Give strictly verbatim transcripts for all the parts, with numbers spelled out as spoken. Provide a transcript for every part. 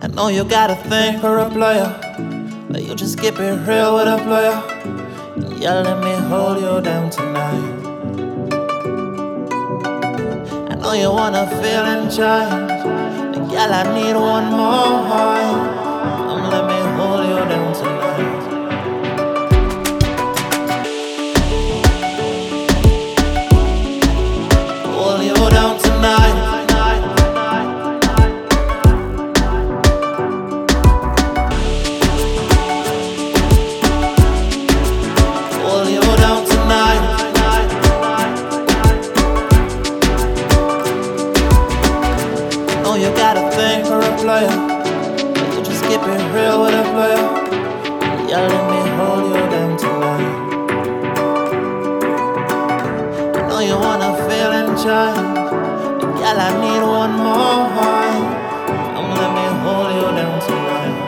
I know you got a thing for a player, but you just keep it real with a player. Yeah, let me hold you down tonight. I know you wanna feel and change, but girl, I need one more high. Come let me hold you down tonight. Hold you down tonight. Hold you down tonight. Know you got a thing for a player, but you just keep it real with a player. Yeah, let me hold you down tonight. I know you wanna feel and change, but girl, I need one more high. Come let me hold you down tonight.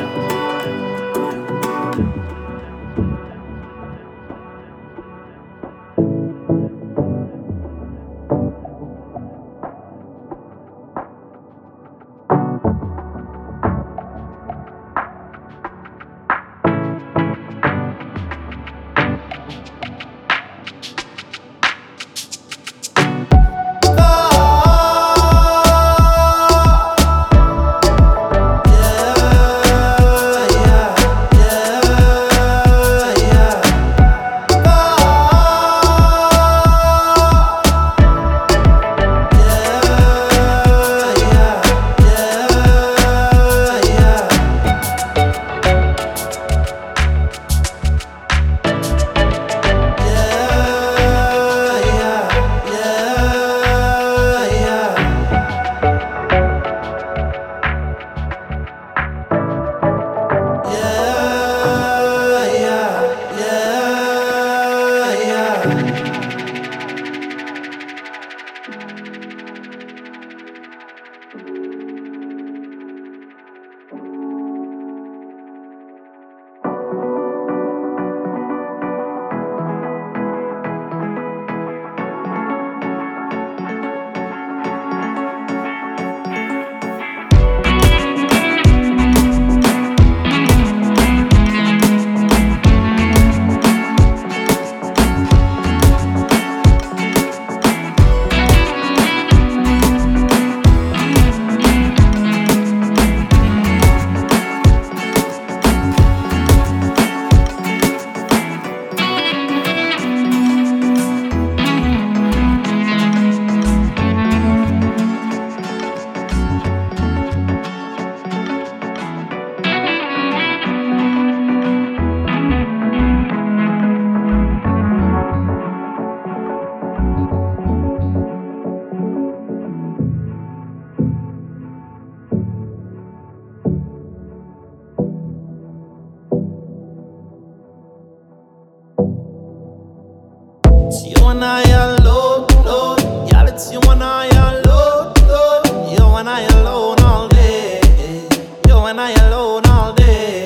It's you and I alone, alone. Yeah, it's you and I alone, alone. You and I alone all day. You and I alone all day.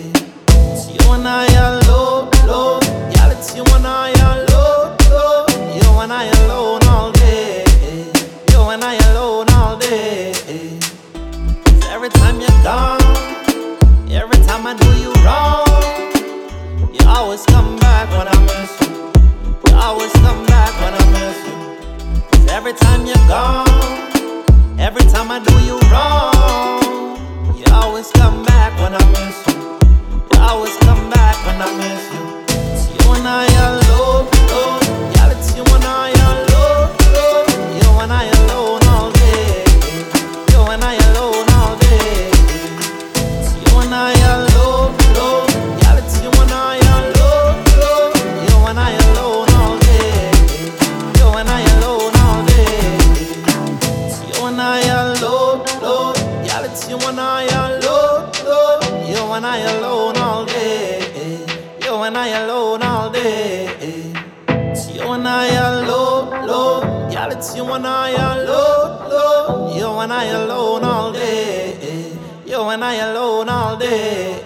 It's you and I alone, alone. Yeah, it's you and I alone, alone. You and I alone all day. You and I alone all day. 'Cause every time you're gone, every time I do you wrong, you always come back when I miss you. You always come back when I miss you. 'Cause every time you're gone, every time I do you wrong, you always come back when I miss you. You always come back when I miss you. It's you and I alone, alone. Yeah, it's you and I alone, alone. You and I alone all day. You and I alone all day. It's you and I alone, alone. Yeah, it's you and I alone, alone. You and I alone all day. You and I alone all day. It's you and I alone, alone. Yeah, it's you and I alone, alone. You and I alone all day. You and I alone all day. It's you and I alone, alone. Yeah, it's you and I alone, alone. You and I alone all day. You and I alone all day.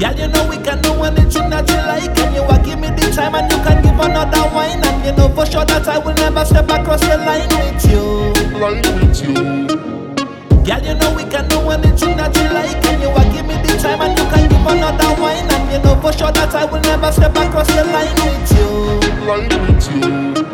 Girl, you know we can do anything that you like, and you are give me the time, and you can give another wine, and you know for sure that I will never step across the line with you. Line with you. Girl, you know we can do anything that you like, and you are give me the time, and you can give another wine, and you know for sure that I will never step across the line with you. Line with you.